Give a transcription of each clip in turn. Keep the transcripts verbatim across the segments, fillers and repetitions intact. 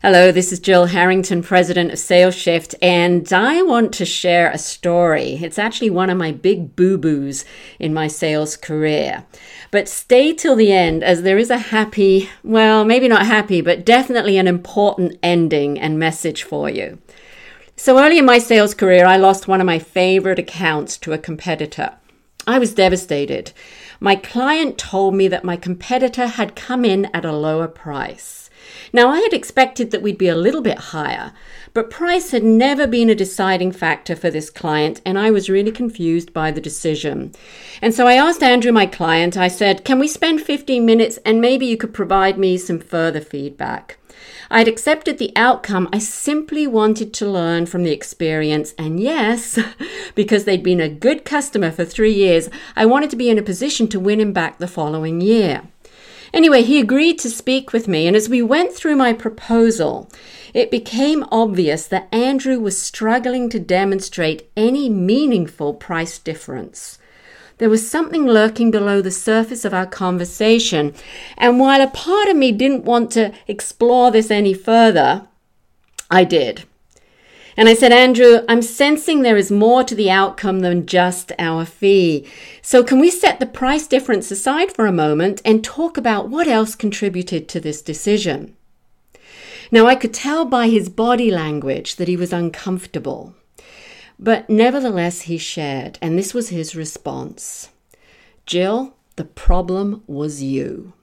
Hello, this is Jill Harrington, president of SalesShift, and I want to share a story. It's actually one of my big boo-boos in my sales career. But stay till the end, as there is a happy, well, maybe not happy, but definitely an important ending and message for you. So early in my sales career, I lost one of my favorite accounts to a competitor. I was devastated. My client told me that my competitor had come in at a lower price. Now, I had expected that we'd be a little bit higher, but price had never been a deciding factor for this client, and I was really confused by the decision. And so I asked Andrew, my client, I said, can we spend fifteen minutes and maybe you could provide me some further feedback? I'd accepted the outcome. I simply wanted to learn from the experience. And yes, because they'd been a good customer for three years, I wanted to be in a position to win him back the following year. Anyway, he agreed to speak with me, and as we went through my proposal, it became obvious that Andrew was struggling to demonstrate any meaningful price difference. There was something lurking below the surface of our conversation, and while a part of me didn't want to explore this any further, I did. And I said, Andrew, I'm sensing there is more to the outcome than just our fee. So can we set the price difference aside for a moment and talk about what else contributed to this decision? Now, I could tell by his body language that he was uncomfortable. But nevertheless, he shared, and this was his response. Jill, the problem was you.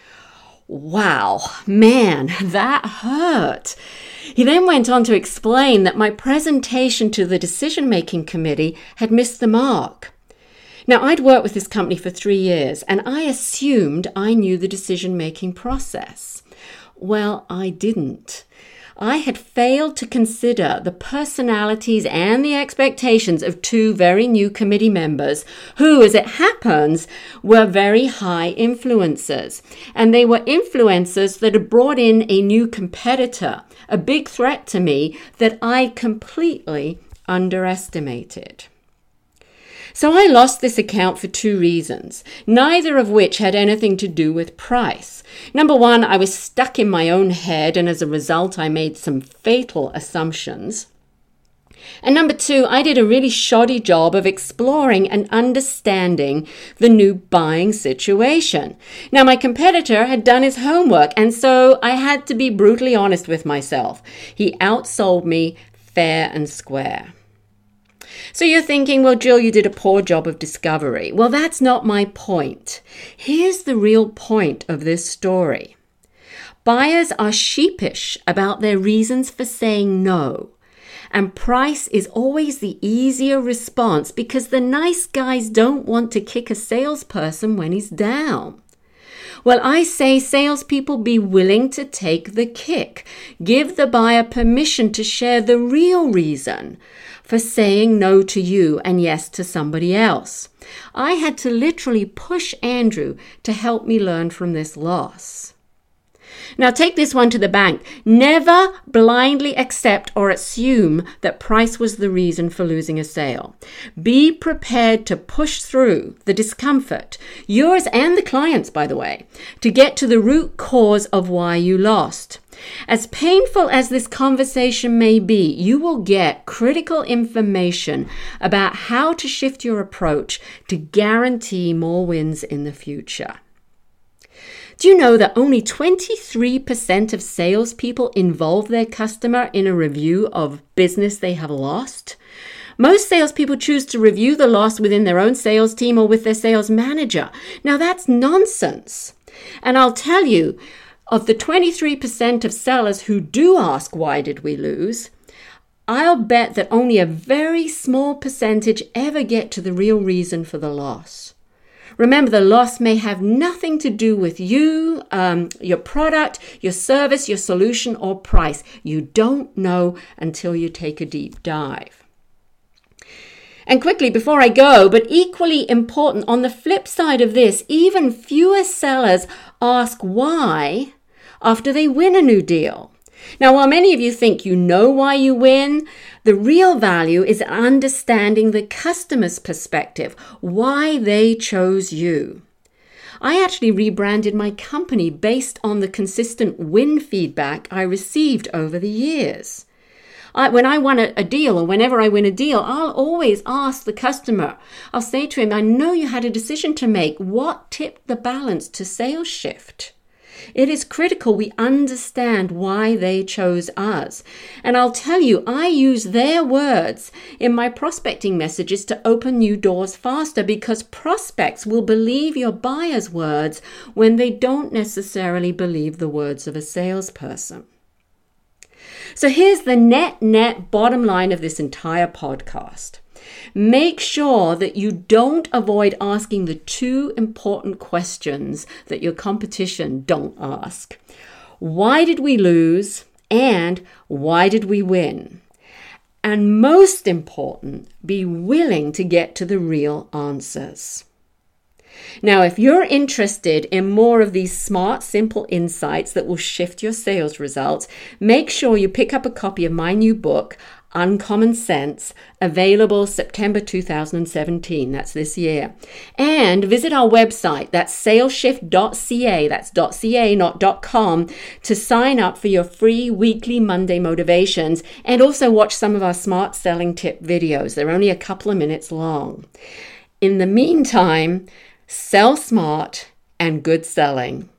Wow, man, that hurt. He then went on to explain that my presentation to the decision-making committee had missed the mark. Now, I'd worked with this company for three years, and I assumed I knew the decision-making process. Well, I didn't. I had failed to consider the personalities and the expectations of two very new committee members who, as it happens, were very high influencers. And they were influencers that had brought in a new competitor, a big threat to me that I completely underestimated. So I lost this account for two reasons, neither of which had anything to do with price. Number one, I was stuck in my own head, and as a result, I made some fatal assumptions. And number two, I did a really shoddy job of exploring and understanding the new buying situation. Now, my competitor had done his homework, and so I had to be brutally honest with myself. He outsold me fair and square. So you're thinking, well, Jill, you did a poor job of discovery. Well, that's not my point. Here's the real point of this story. Buyers are sheepish about their reasons for saying no. And price is always the easier response because the nice guys don't want to kick a salesperson when he's down. Well, I say salespeople be willing to take the kick. Give the buyer permission to share the real reason for saying no to you and yes to somebody else. I had to literally push Andrew to help me learn from this loss. Now take this one to the bank. Never blindly accept or assume that price was the reason for losing a sale. Be prepared to push through the discomfort, yours and the client's, by the way, to get to the root cause of why you lost. As painful as this conversation may be, you will get critical information about how to shift your approach to guarantee more wins in the future. Do you know that only twenty-three percent of salespeople involve their customer in a review of business they have lost? Most salespeople choose to review the loss within their own sales team or with their sales manager. Now, that's nonsense. And I'll tell you, of the twenty-three percent of sellers who do ask, why did we lose? I'll bet that only a very small percentage ever get to the real reason for the loss. Remember, the loss may have nothing to do with you, um, your product, your service, your solution, or price. You don't know until you take a deep dive. And quickly, before I go, but equally important, on the flip side of this, even fewer sellers ask why after they win a new deal. Now, while many of you think you know why you win, the real value is understanding the customer's perspective, why they chose you. I actually rebranded my company based on the consistent win feedback I received over the years. I, when I won a, a deal, or whenever I win a deal, I'll always ask the customer, I'll say to him, I know you had a decision to make. What tipped the balance to sales shift? It is critical we understand why they chose us. And I'll tell you, I use their words in my prospecting messages to open new doors faster, because prospects will believe your buyer's words when they don't necessarily believe the words of a salesperson. So here's the net, net bottom line of this entire podcast. Make sure that you don't avoid asking the two important questions that your competition don't ask. Why did we lose? And why did we win? And most important, be willing to get to the real answers. Now, if you're interested in more of these smart, simple insights that will shift your sales results, make sure you pick up a copy of my new book, Uncommon Sense, available September two thousand seventeen. That's this year. And visit our website, that's saleshift dot c a, that's .ca, not .com, to sign up for your free weekly Monday motivations, and also watch some of our smart selling tip videos. They're only a couple of minutes long. In the meantime, sell smart and good selling.